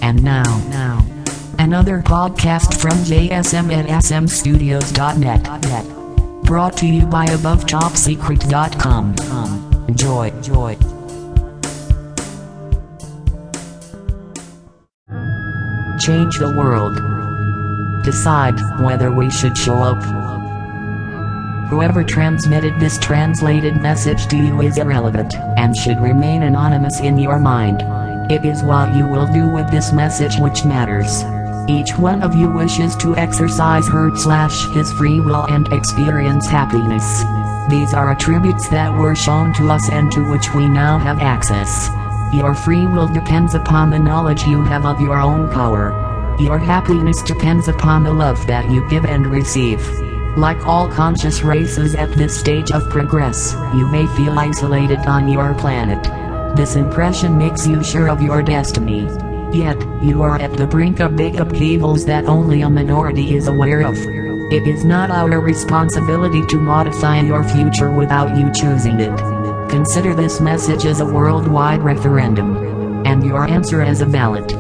And now, another podcast from JSM at smstudios.net. Brought to you by AboveTopSecret.com. Enjoy. Change the world. Decide whether we should show up. Whoever transmitted this translated message to you is irrelevant, and should remain anonymous in your mind. It is what you will do with this message which matters. Each one of you wishes to exercise her/his free will and experience happiness. These are attributes that were shown to us and to which we now have access. Your free will depends upon the knowledge you have of your own power. Your happiness depends upon the love that you give and receive. Like all conscious races at this stage of progress, you may feel isolated on your planet. This impression makes you sure of your destiny. Yet, you are at the brink of big upheavals that only a minority is aware of. It is not our responsibility to modify your future without you choosing it. Consider this message as a worldwide referendum, and your answer as a ballot.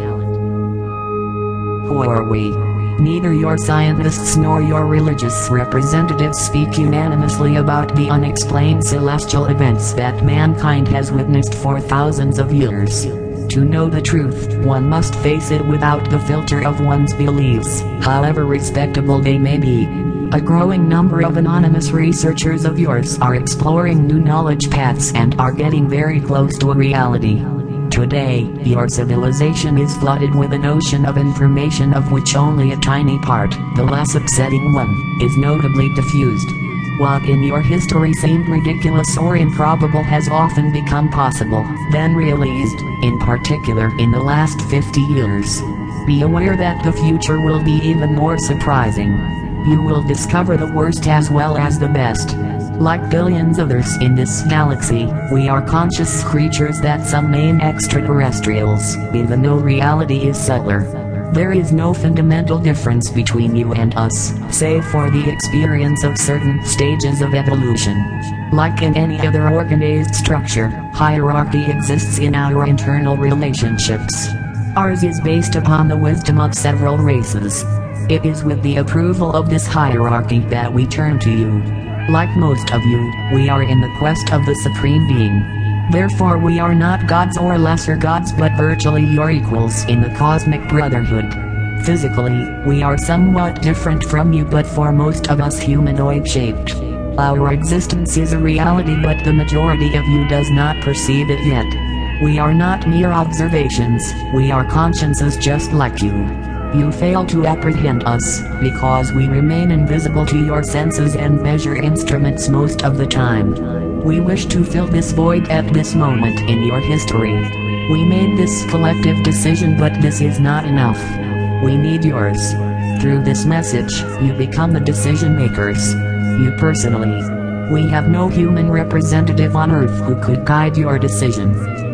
Who are we? Neither your scientists nor your religious representatives speak unanimously about the unexplained celestial events that mankind has witnessed for thousands of years. To know the truth, one must face it without the filter of one's beliefs, however respectable they may be. A growing number of anonymous researchers of yours are exploring new knowledge paths and are getting very close to a reality. Today, your civilization is flooded with an ocean of information of which only a tiny part, the less upsetting one, is notably diffused. What in your history seemed ridiculous or improbable has often become possible, then realized, in particular in the last 50 years. Be aware that the future will be even more surprising. You will discover the worst as well as the best. Like billions others in this galaxy, we are conscious creatures that some name extraterrestrials, even though reality is subtler. There is no fundamental difference between you and us, save for the experience of certain stages of evolution. Like in any other organized structure, hierarchy exists in our internal relationships. Ours is based upon the wisdom of several races. It is with the approval of this hierarchy that we turn to you. Like most of you, we are in the quest of the Supreme Being. Therefore we are not gods or lesser gods but virtually your equals in the cosmic brotherhood. Physically, we are somewhat different from you but for most of us humanoid-shaped. Our existence is a reality but the majority of you does not perceive it yet. We are not mere observations, we are consciences just like you. You fail to apprehend us, because we remain invisible to your senses and measure instruments most of the time. We wish to fill this void at this moment in your history. We made this collective decision but this is not enough. We need yours. Through this message, you become the decision makers. You personally. We have no human representative on Earth who could guide your decision.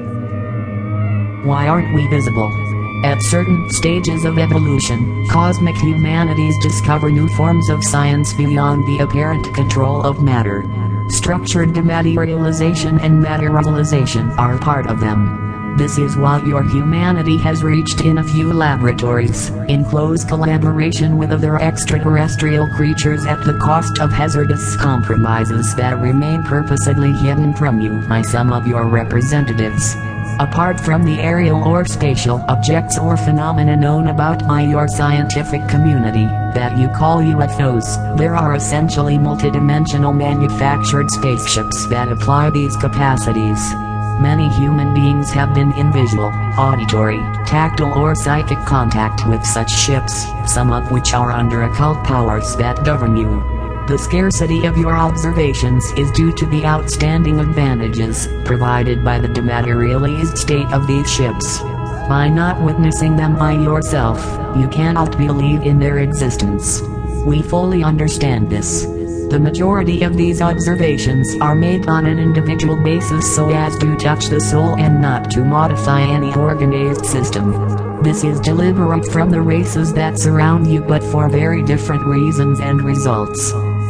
Why aren't we visible? At certain stages of evolution, cosmic humanities discover new forms of science beyond the apparent control of matter. Structured dematerialization and materialization are part of them. This is what your humanity has reached in a few laboratories, in close collaboration with other extraterrestrial creatures at the cost of hazardous compromises that remain purposely hidden from you by some of your representatives. Apart from the aerial or spatial objects or phenomena known about by your scientific community, that you call UFOs, there are essentially multidimensional manufactured spaceships that apply these capacities. Many human beings have been in visual, auditory, tactile or psychic contact with such ships, some of which are under occult powers that govern you. The scarcity of your observations is due to the outstanding advantages provided by the dematerialized state of these ships. By not witnessing them by yourself, you cannot believe in their existence. We fully understand this. The majority of these observations are made on an individual basis so as to touch the soul and not to modify any organized system. This is deliberate from the races that surround you but for very different reasons and results.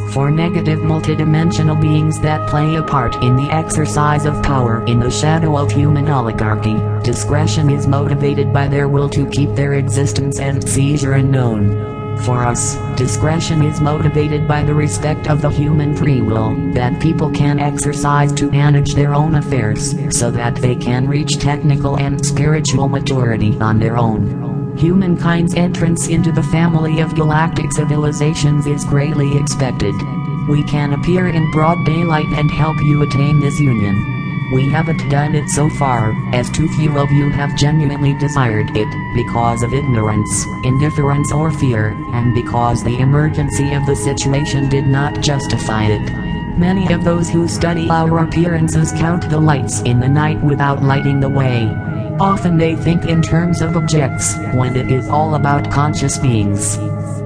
For negative multidimensional beings that play a part in the exercise of power in the shadow of human oligarchy, discretion is motivated by their will to keep their existence and seizure unknown. For us, discretion is motivated by the respect of the human free will that people can exercise to manage their own affairs, so that they can reach technical and spiritual maturity on their own. Humankind's entrance into the family of galactic civilizations is greatly expected. We can appear in broad daylight and help you attain this union. We haven't done it so far, as too few of you have genuinely desired it, because of ignorance, indifference or fear, and because the emergency of the situation did not justify it. Many of those who study our appearances count the lights in the night without lighting the way. Often they think in terms of objects, when it is all about conscious beings.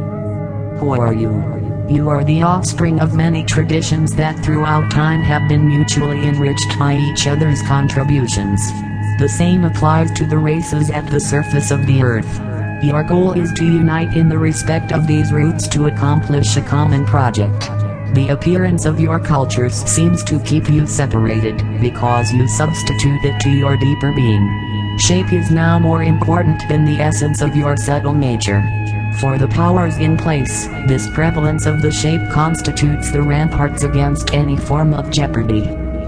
Who are you? You are the offspring of many traditions that throughout time have been mutually enriched by each other's contributions. The same applies to the races at the surface of the earth. Your goal is to unite in the respect of these roots to accomplish a common project. The appearance of your cultures seems to keep you separated, because you substitute it to your deeper being. Shape is now more important than the essence of your subtle nature. For the powers in place, this prevalence of the shape constitutes the ramparts against any form of jeopardy.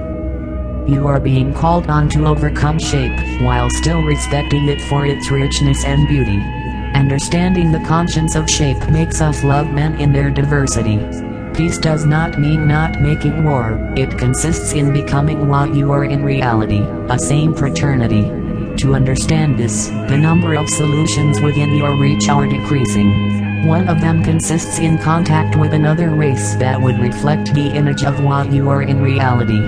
You are being called on to overcome shape, while still respecting it for its richness and beauty. Understanding the conscience of shape makes us love men in their diversity. Peace does not mean not making war, it consists in becoming what you are in reality, a same fraternity. To understand this, the number of solutions within your reach are decreasing. One of them consists in contact with another race that would reflect the image of what you are in reality.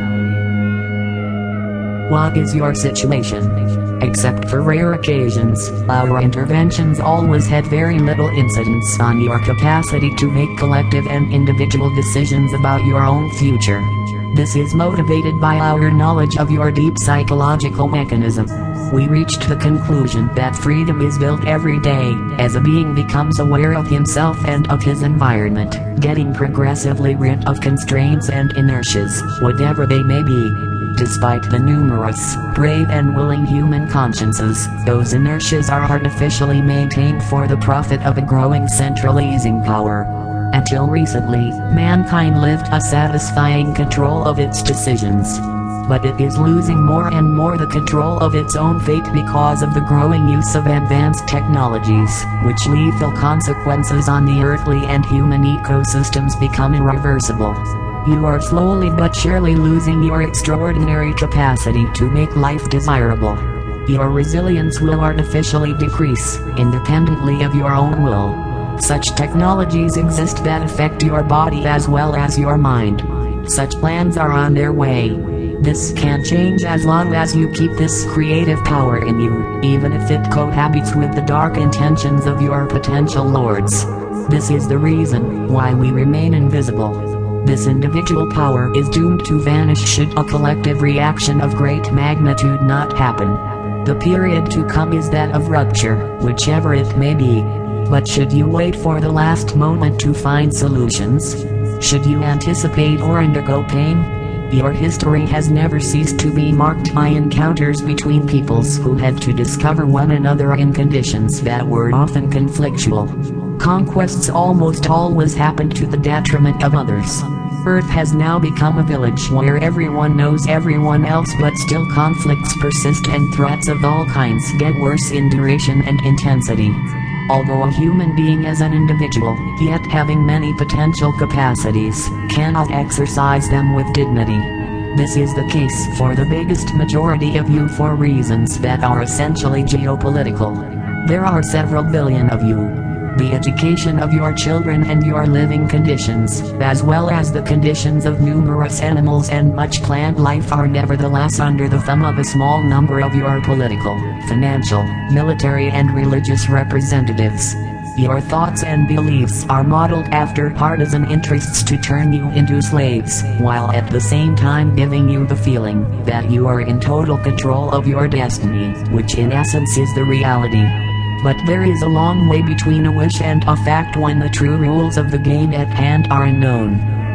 What is your situation? Except for rare occasions, our interventions always had very little incidence on your capacity to make collective and individual decisions about your own future. This is motivated by our knowledge of your deep psychological mechanism. We reached the conclusion that freedom is built every day, as a being becomes aware of himself and of his environment, getting progressively rid of constraints and inertias, whatever they may be. Despite the numerous, brave and willing human consciences, those inertias are artificially maintained for the profit of a growing centralizing power. Until recently, mankind lived a satisfying control of its decisions. But it is losing more and more the control of its own fate because of the growing use of advanced technologies, which lethal consequences on the earthly and human ecosystems become irreversible. You are slowly but surely losing your extraordinary capacity to make life desirable. Your resilience will artificially decrease, independently of your own will. Such technologies exist that affect your body as well as your mind. Such plans are on their way. This can change as long as you keep this creative power in you, even if it cohabits with the dark intentions of your potential lords. This is the reason why we remain invisible. This individual power is doomed to vanish should a collective reaction of great magnitude not happen. The period to come is that of rupture, whichever it may be. But should you wait for the last moment to find solutions? Should you anticipate or undergo pain? Your history has never ceased to be marked by encounters between peoples who had to discover one another in conditions that were often conflictual. Conquests almost always happened to the detriment of others. Earth has now become a village where everyone knows everyone else, but still conflicts persist and threats of all kinds get worse in duration and intensity. Although a human being as an individual, yet having many potential capacities, cannot exercise them with dignity. This is the case for the biggest majority of you for reasons that are essentially geopolitical. There are several billion of you. The education of your children and your living conditions, as well as the conditions of numerous animals and much plant life, are nevertheless under the thumb of a small number of your political, financial, military and religious representatives. Your thoughts and beliefs are modeled after partisan interests to turn you into slaves, while at the same time giving you the feeling that you are in total control of your destiny, which in essence is the reality. But there is a long way between a wish and a fact when the true rules of the game at hand are unknown.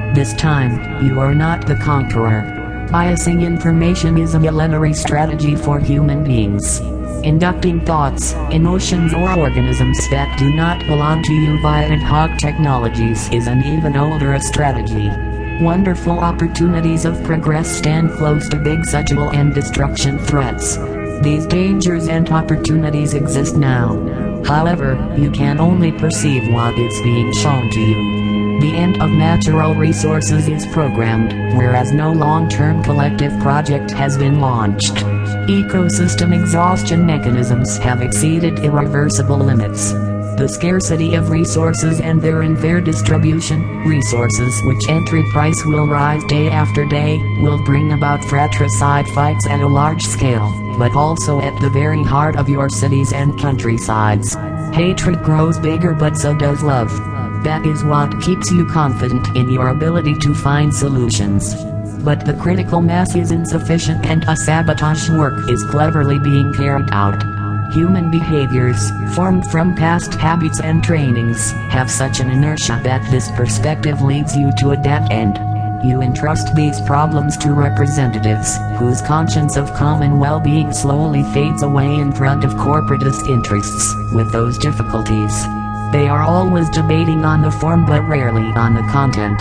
This time, you are not the conqueror. Biasing information is a millenary strategy for human beings. Inducting thoughts, emotions or organisms that do not belong to you via ad hoc technologies is an even older strategy. Wonderful opportunities of progress stand close to big sexual and destruction threats. These dangers and opportunities exist now. However, you can only perceive what is being shown to you. The end of natural resources is programmed, whereas no long-term collective project has been launched. Ecosystem exhaustion mechanisms have exceeded irreversible limits. The scarcity of resources and their unfair distribution, resources which entry price will rise day after day, will bring about fratricide fights at a large scale, but also at the very heart of your cities and countrysides. Hatred grows bigger, but so does love. That is what keeps you confident in your ability to find solutions. But the critical mass is insufficient and a sabotage work is cleverly being carried out. Human behaviors, formed from past habits and trainings, have such an inertia that this perspective leads you to a dead end. You entrust these problems to representatives, whose conscience of common well-being slowly fades away in front of corporatist interests. With those difficulties, they are always debating on the form but rarely on the content.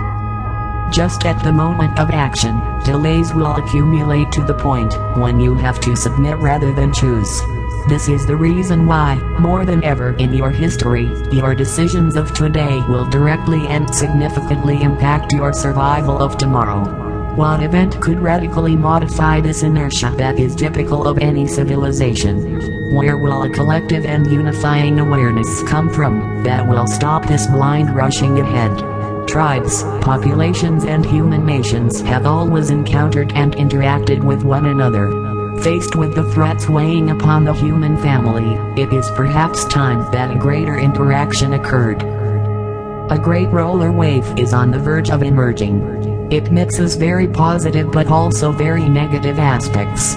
Just at the moment of action, delays will accumulate to the point when you have to submit rather than choose. This is the reason why, more than ever in your history, your decisions of today will directly and significantly impact your survival of tomorrow. What event could radically modify this inertia that is typical of any civilization? Where will a collective and unifying awareness come from that will stop this blind rushing ahead? Tribes, populations and human nations have always encountered and interacted with one another. Faced with the threats weighing upon the human family, it is perhaps time that a greater interaction occurred. A great roller wave is on the verge of emerging. It mixes very positive but also very negative aspects.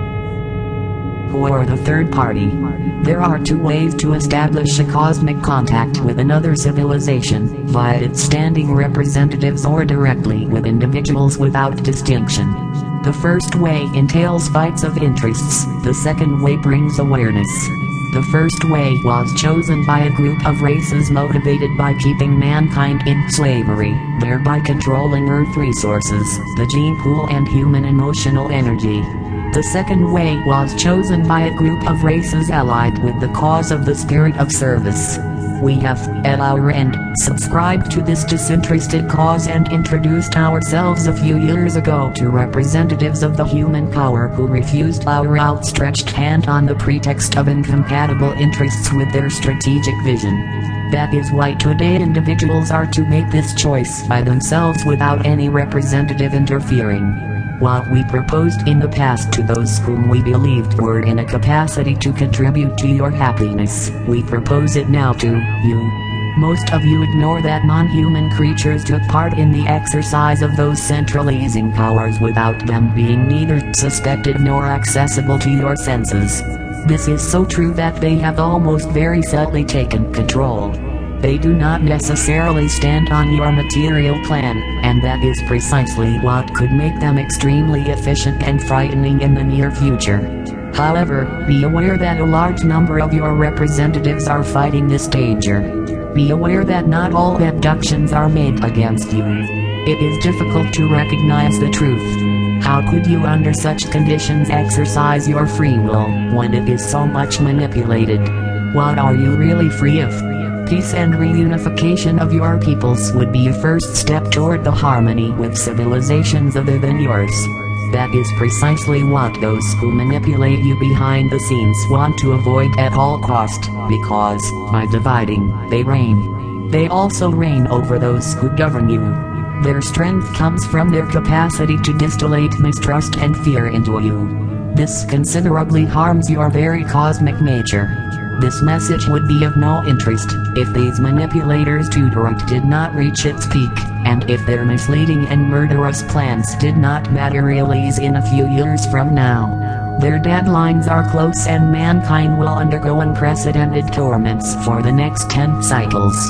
Who are the third party? There are two ways to establish a cosmic contact with another civilization, via its standing representatives or directly with individuals without distinction. The first way entails fights of interests, the second way brings awareness. The first way was chosen by a group of races motivated by keeping mankind in slavery, thereby controlling Earth resources, the gene pool and human emotional energy. The second way was chosen by a group of races allied with the cause of the spirit of service. We have, at our end, subscribed to this disinterested cause and introduced ourselves a few years ago to representatives of the human power who refused our outstretched hand on the pretext of incompatible interests with their strategic vision. That is why today individuals are to make this choice by themselves without any representative interfering. What we proposed in the past to those whom we believed were in a capacity to contribute to your happiness, we propose it now to you. Most of you ignore that non-human creatures took part in the exercise of those centralizing powers without them being neither suspected nor accessible to your senses. This is so true that they have almost very subtly taken control. They do not necessarily stand on your material plan, and that is precisely what could make them extremely efficient and frightening in the near future. However, be aware that a large number of your representatives are fighting this danger. Be aware that not all abductions are made against you. It is difficult to recognize the truth. How could you under such conditions exercise your free will, when it is so much manipulated? What are you really free of? Peace and reunification of your peoples would be a first step toward the harmony with civilizations other than yours. That is precisely what those who manipulate you behind the scenes want to avoid at all cost, because, by dividing, they reign. They also reign over those who govern you. Their strength comes from their capacity to distillate mistrust and fear into you. This considerably harms your very cosmic nature. This message would be of no interest if these manipulators' tutorate did not reach its peak, and if their misleading and murderous plans did not materialize in a few years from now. Their deadlines are close and mankind will undergo unprecedented torments for the next 10 cycles.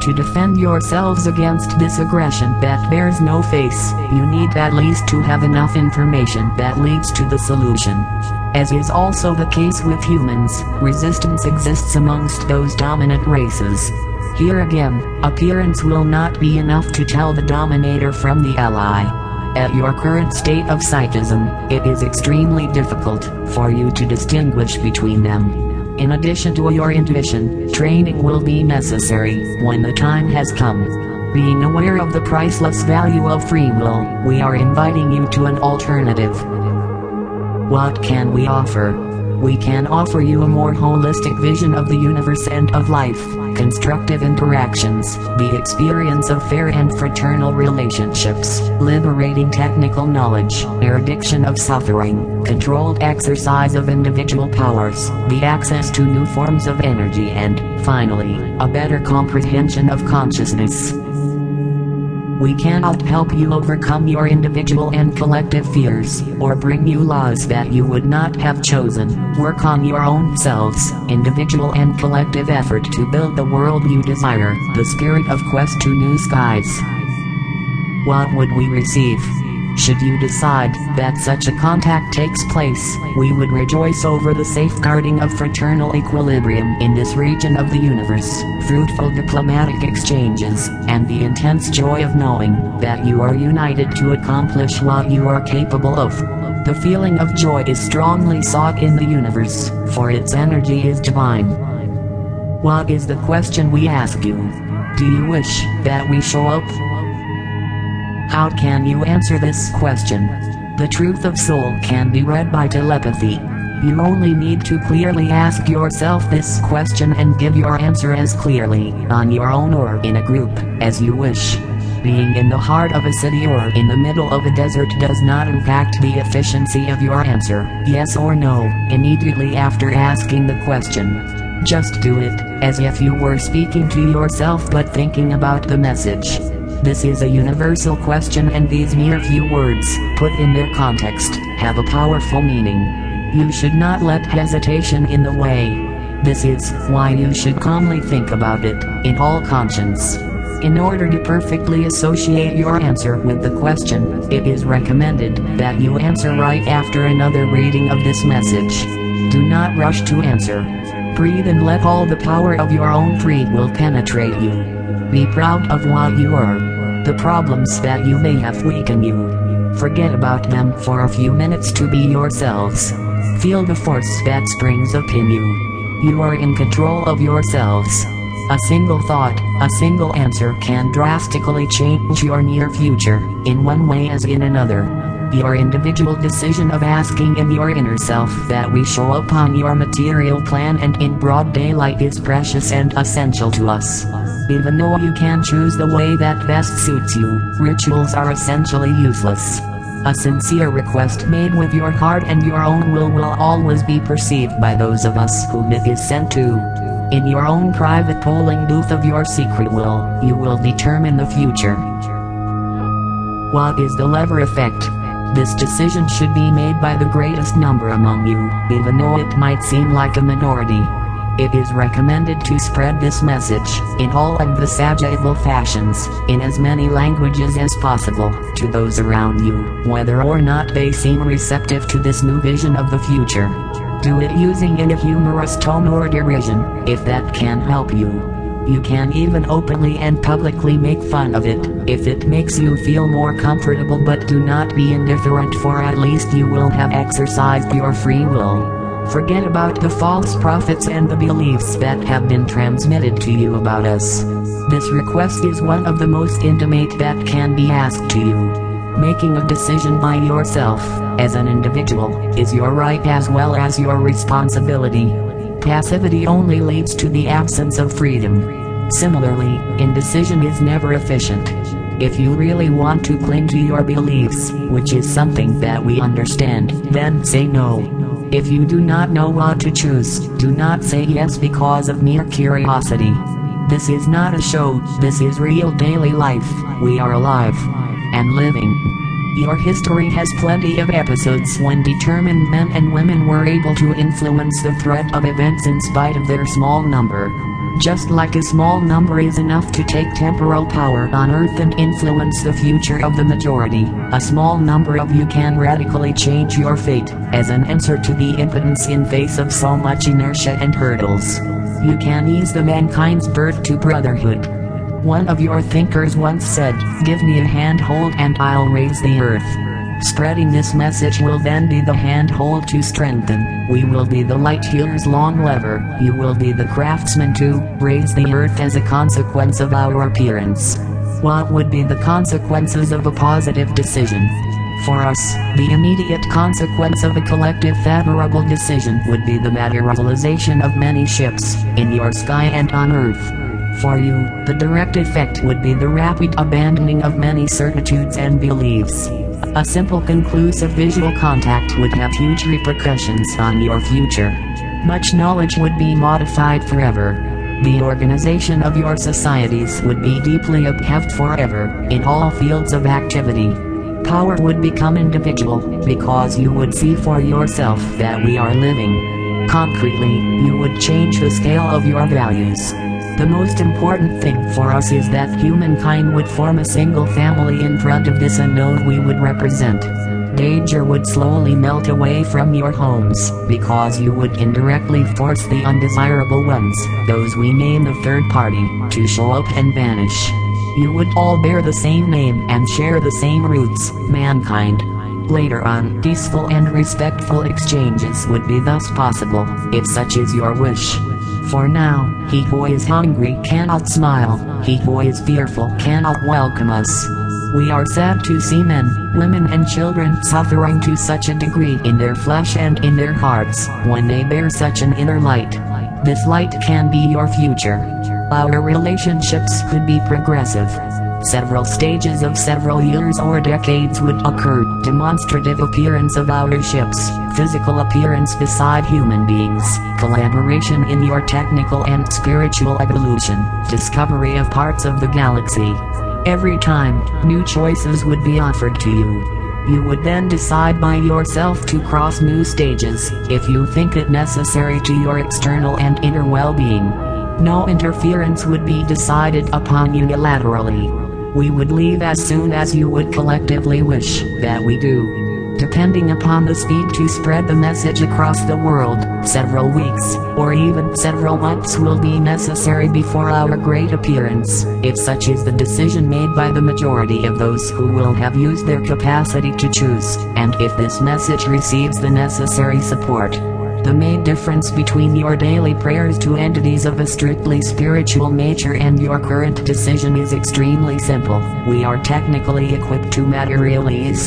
To defend yourselves against this aggression that bears no face, you need at least to have enough information that leads to the solution. As is also the case with humans, resistance exists amongst those dominant races. Here again, appearance will not be enough to tell the dominator from the ally. At your current state of psychism, it is extremely difficult for you to distinguish between them. In addition to your intuition, training will be necessary when the time has come. Being aware of the priceless value of free will, we are inviting you to an alternative. What can we offer? We can offer you a more holistic vision of the universe and of life, constructive interactions, the experience of fair and fraternal relationships, liberating technical knowledge, eradication of suffering, controlled exercise of individual powers, the access to new forms of energy and, finally, a better comprehension of consciousness. We cannot help you overcome your individual and collective fears, or bring you laws that you would not have chosen. Work on your own selves, individual and collective effort to build the world you desire, the spirit of quest to new skies. What would we receive? Should you decide that such a contact takes place, we would rejoice over the safeguarding of fraternal equilibrium in this region of the universe, fruitful diplomatic exchanges, and the intense joy of knowing that you are united to accomplish what you are capable of. The feeling of joy is strongly sought in the universe, for its energy is divine. What is the question we ask you? Do you wish that we show up? How can you answer this question? The truth of soul can be read by telepathy. You only need to clearly ask yourself this question and give your answer as clearly, on your own or in a group, as you wish. Being in the heart of a city or in the middle of a desert does not impact the efficiency of your answer, yes or no, immediately after asking the question. Just do it, as if you were speaking to yourself but thinking about the message. This is a universal question, and these mere few words, put in their context, have a powerful meaning. You should not let hesitation in the way. This is why you should calmly think about it, in all conscience. In order to perfectly associate your answer with the question, it is recommended that you answer right after another reading of this message. Do not rush to answer. Breathe and let all the power of your own free will penetrate you. Be proud of what you are. The problems that you may have weaken you. Forget about them for a few minutes to be yourselves. Feel the force that springs up in you. You are in control of yourselves. A single thought, a single answer can drastically change your near future, in one way as in another. Your individual decision of asking in your inner self that we show up on your material plan and in broad daylight is precious and essential to us. Even though you can choose the way that best suits you, rituals are essentially useless. A sincere request made with your heart and your own will always be perceived by those of us whom it is sent to. In your own private polling booth of your secret will, you will determine the future. What is the lever effect? This decision should be made by the greatest number among you, even though it might seem like a minority. It is recommended to spread this message, in all of the sagittal fashions, in as many languages as possible, to those around you, whether or not they seem receptive to this new vision of the future. Do it using in a humorous tone or derision, if that can help you. You can even openly and publicly make fun of it, if it makes you feel more comfortable, but do not be indifferent, for at least you will have exercised your free will. Forget about the false prophets and the beliefs that have been transmitted to you about us. This request is one of the most intimate that can be asked to you. Making a decision by yourself, as an individual, is your right as well as your responsibility. Passivity only leads to the absence of freedom. Similarly, indecision is never efficient. If you really want to cling to your beliefs, which is something that we understand, then say no. If you do not know what to choose, do not say yes because of mere curiosity. This is not a show, this is real daily life. We are alive and living. Your history has plenty of episodes when determined men and women were able to influence the thread of events in spite of their small number. Just like a small number is enough to take temporal power on Earth and influence the future of the majority, a small number of you can radically change your fate, as an answer to the impotence in face of so much inertia and hurdles. You can ease the mankind's birth to brotherhood. One of your thinkers once said, "Give me a handhold and I'll raise the earth." Spreading this message will then be the handhold to strengthen. We will be the light here's long lever. You will be the craftsman to raise the earth as a consequence of our appearance. What would be the consequences of a positive decision? For us, the immediate consequence of a collective favorable decision would be the materialization of many ships, in your sky and on Earth. For you, the direct effect would be the rapid abandoning of many certitudes and beliefs. A simple conclusive visual contact would have huge repercussions on your future. Much knowledge would be modified forever. The organization of your societies would be deeply upheaved forever, in all fields of activity. Power would become individual, because you would see for yourself that we are living. Concretely, you would change the scale of your values. The most important thing for us is that humankind would form a single family in front of this unknown we would represent. Danger would slowly melt away from your homes, because you would indirectly force the undesirable ones, those we name the third party, to show up and vanish. You would all bear the same name and share the same roots, mankind. Later on, peaceful and respectful exchanges would be thus possible, if such is your wish. For now, he who is hungry cannot smile, he who is fearful cannot welcome us. We are sad to see men, women and children suffering to such a degree in their flesh and in their hearts, when they bear such an inner light. This light can be your future. Our relationships could be progressive. Several stages of several years or decades would occur, demonstrative appearance of our ships, physical appearance beside human beings, collaboration in your technical and spiritual evolution, discovery of parts of the galaxy. Every time, new choices would be offered to you. You would then decide by yourself to cross new stages, if you think it necessary to your external and inner well-being. No interference would be decided upon unilaterally. We would leave as soon as you would collectively wish that we do. Depending upon the speed to spread the message across the world, several weeks, or even several months will be necessary before our great appearance, if such is the decision made by the majority of those who will have used their capacity to choose, and if this message receives the necessary support. The main difference between your daily prayers to entities of a strictly spiritual nature and your current decision is extremely simple. We are technically equipped to materialize.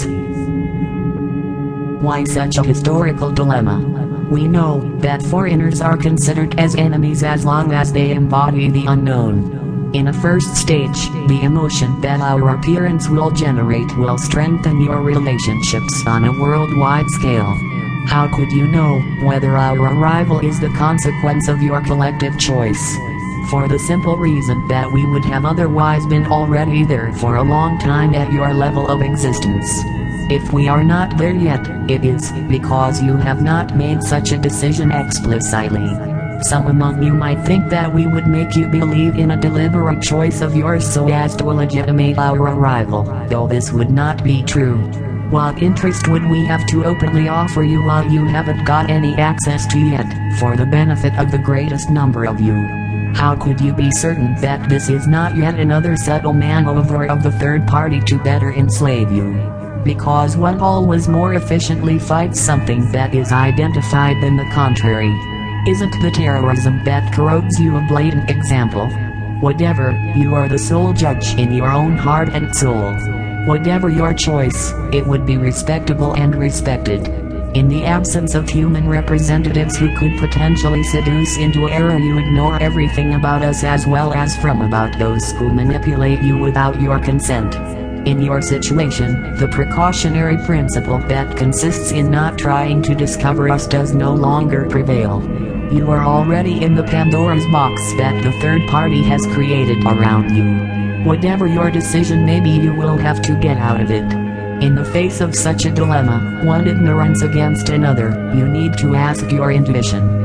Why such a historical dilemma? We know that foreigners are considered as enemies as long as they embody the unknown. In a first stage, the emotion that our appearance will generate will strengthen your relationships on a worldwide scale. How could you know whether our arrival is the consequence of your collective choice? For the simple reason that we would have otherwise been already there for a long time at your level of existence. If we are not there yet, it is because you have not made such a decision explicitly. Some among you might think that we would make you believe in a deliberate choice of yours so as to legitimate our arrival, though this would not be true. What interest would we have to openly offer you what you haven't got any access to yet, for the benefit of the greatest number of you? How could you be certain that this is not yet another subtle maneuver of the third party to better enslave you? Because one always more efficiently fights something that is identified than the contrary. Isn't the terrorism that corrodes you a blatant example? Whatever, you are the sole judge in your own heart and soul. Whatever your choice, it would be respectable and respected. In the absence of human representatives who could potentially seduce into error, you ignore everything about us as well as from about those who manipulate you without your consent. In your situation, the precautionary principle that consists in not trying to discover us does no longer prevail. You are already in the Pandora's box that the third party has created around you. Whatever your decision may be, you will have to get out of it. In the face of such a dilemma, one ignorance against another, you need to ask your intuition.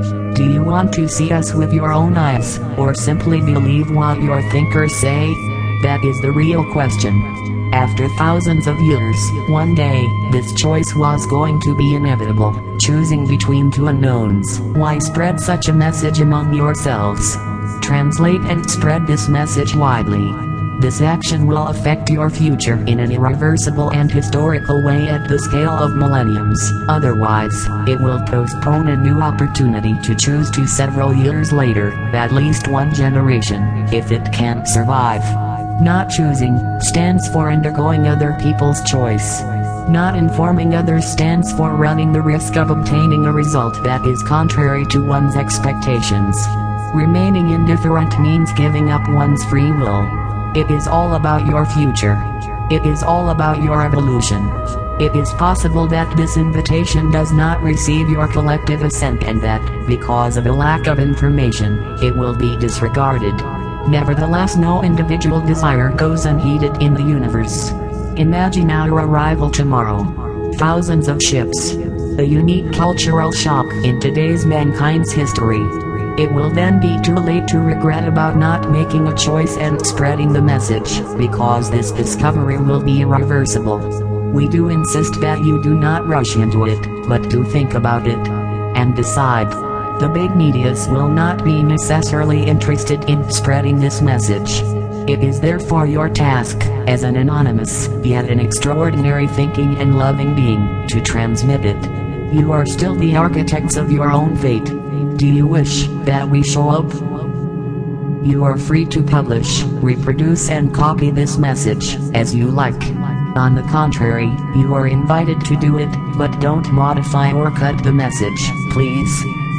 Do you want to see us with your own eyes, or simply believe what your thinkers say? That is the real question. After thousands of years, one day, this choice was going to be inevitable, choosing between two unknowns. Why spread such a message among yourselves? Translate and spread this message widely. This action will affect your future in an irreversible and historical way at the scale of millenniums. Otherwise, it will postpone a new opportunity to choose to several years later, at least one generation, if it can't survive. Not choosing stands for undergoing other people's choice. Not informing others stands for running the risk of obtaining a result that is contrary to one's expectations. Remaining indifferent means giving up one's free will. It is all about your future. It is all about your evolution. It is possible that this invitation does not receive your collective assent and that, because of a lack of information, it will be disregarded. Nevertheless, no individual desire goes unheeded in the universe. Imagine our arrival tomorrow. Thousands of ships. A unique cultural shock in today's mankind's history. It will then be too late to regret about not making a choice and spreading the message, because this discovery will be irreversible. We do insist that you do not rush into it, but do think about it and decide. The big medias will not be necessarily interested in spreading this message. It is therefore your task, as an anonymous, yet an extraordinary thinking and loving being, to transmit it. You are still the architects of your own fate. Do you wish that we show up? You are free to publish, reproduce and copy this message, as you like. On the contrary, you are invited to do it, but don't modify or cut the message, please.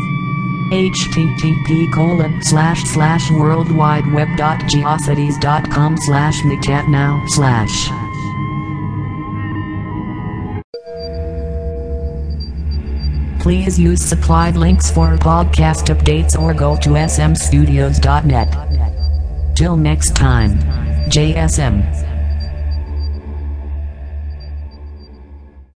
http://worldwideweb.geocities.com/mctatnow/ Please use supplied links for podcast updates or go to smstudios.net. Till next time. JSM.